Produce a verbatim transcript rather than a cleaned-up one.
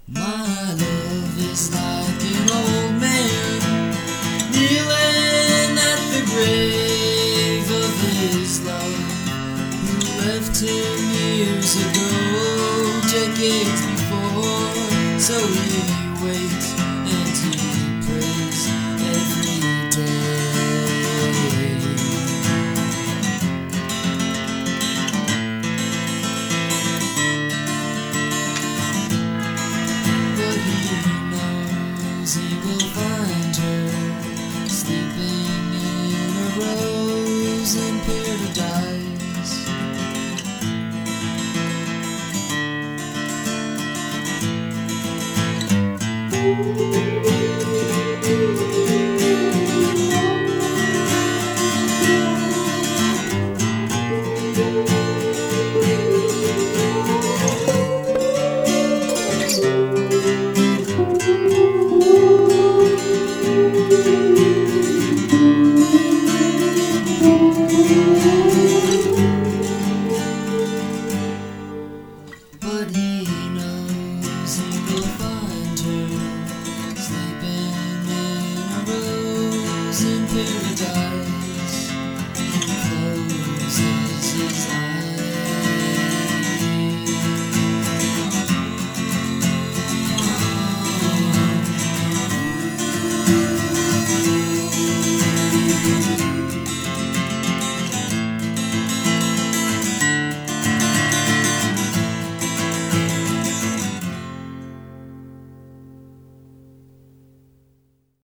My love is like an old man kneeling at the grave of his love, who left him years ago, decades before. So he waits and he prays every day. He will find her sleeping in a rose in paradise.